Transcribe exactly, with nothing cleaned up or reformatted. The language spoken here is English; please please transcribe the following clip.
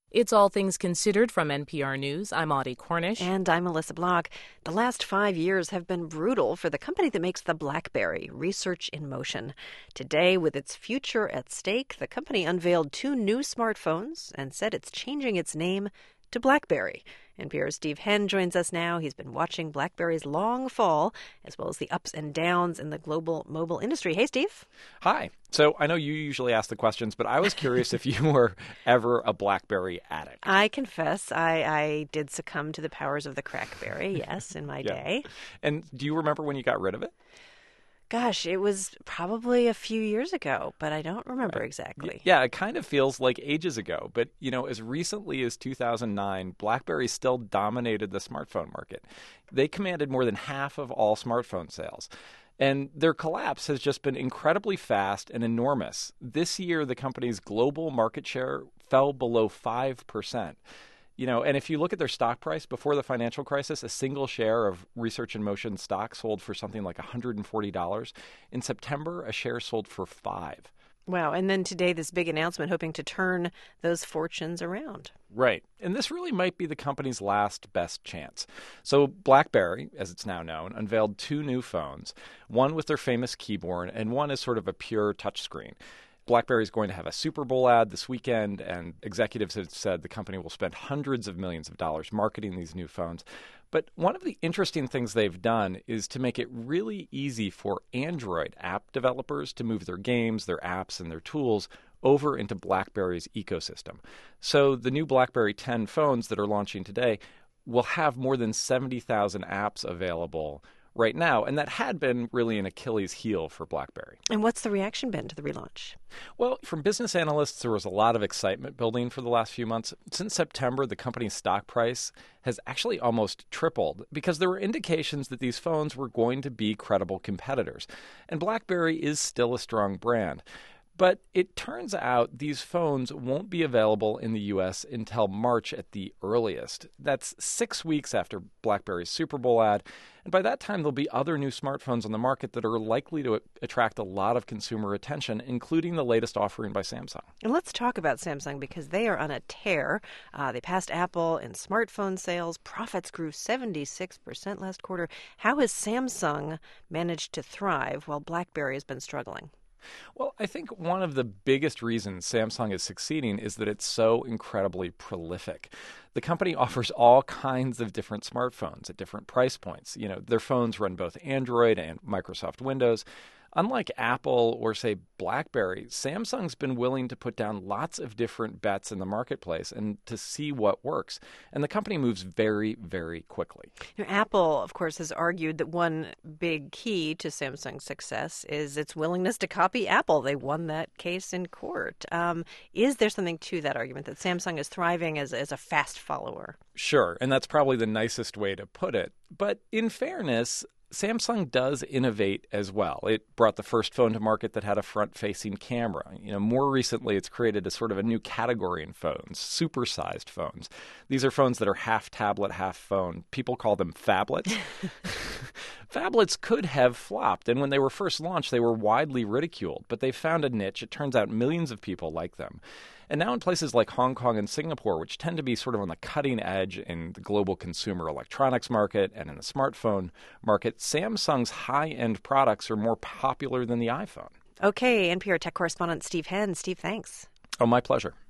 It's All Things Considered from N P R News. I'm Audie Cornish. And I'm Melissa Block. The last five years have been brutal for the company that makes the BlackBerry, Research in Motion. Today, with its future at stake, the company unveiled two new smartphones and said it's changing its name to BlackBerry. N P R's Steve Henn joins us now. He's been watching BlackBerry's long fall, as well as the ups and downs in the global mobile industry. Hey, Steve. Hi. So I know you usually ask the questions, but I was curious if you were ever a BlackBerry addict. I confess I, I did succumb to the powers of the crackberry, yes, in my Yeah. day. And do you remember when you got rid of it? Gosh, it was probably a few years ago, but I don't remember Right. exactly. Yeah, it kind of feels like ages ago. But, you know, as recently as two thousand nine, BlackBerry still dominated the smartphone market. They commanded more than half of all smartphone sales. And their collapse has just been incredibly fast and enormous. This year, the company's global market share fell below five percent. You know, and if you look at their stock price before the financial crisis, a single share of Research in Motion stock sold for something like one hundred forty dollars. In September, a share sold for five. Wow. And then today, this big announcement hoping to turn those fortunes around. Right. And this really might be the company's last best chance. So BlackBerry, as it's now known, unveiled two new phones, one with their famous keyboard and one is sort of a pure touchscreen. BlackBerry is going to have a Super Bowl ad this weekend, and executives have said the company will spend hundreds of millions of dollars marketing these new phones. But one of the interesting things they've done is to make it really easy for Android app developers to move their games, their apps, and their tools over into BlackBerry's ecosystem. So the new BlackBerry ten phones that are launching today will have more than seventy thousand apps available right now, and that had been really an Achilles heel for BlackBerry. And what's the reaction been to the relaunch? Well, from business analysts, there was a lot of excitement building for the last few months. Since September, the company's stock price has actually almost tripled because there were indications that these phones were going to be credible competitors. And BlackBerry is still a strong brand. But it turns out these phones won't be available in the U S until March at the earliest. That's six weeks after BlackBerry's Super Bowl ad. And by that time, there'll be other new smartphones on the market that are likely to attract a lot of consumer attention, including the latest offering by Samsung. And let's talk about Samsung because they are on a tear. Uh, they passed Apple in smartphone sales. Profits grew seventy-six percent last quarter. How has Samsung managed to thrive while BlackBerry has been struggling? Well, I think one of the biggest reasons Samsung is succeeding is that it's so incredibly prolific. The company offers all kinds of different smartphones at different price points. You know, their phones run both Android and Microsoft Windows. Unlike Apple or, say, BlackBerry, Samsung's been willing to put down lots of different bets in the marketplace and to see what works. And the company moves very, very quickly. You know, Apple, of course, has argued that one big key to Samsung's success is its willingness to copy Apple. They won that case in court. Um, is there something to that argument that Samsung is thriving as, as a fast follower? Sure, and that's probably the nicest way to put it. But in fairness, Samsung does innovate as well. It brought the first phone to market that had a front-facing camera. You know, more recently, it's created a sort of a new category in phones, supersized phones. These are phones that are half tablet, half phone. People call them phablets. Phablets could have flopped, and when they were first launched, they were widely ridiculed. But they found a niche. It turns out millions of people like them. And now in places like Hong Kong and Singapore, which tend to be sort of on the cutting edge in the global consumer electronics market and in the smartphone market, Samsung's high-end products are more popular than the iPhone. Okay, N P R tech correspondent Steve Henn. Steve, thanks. Oh, my pleasure.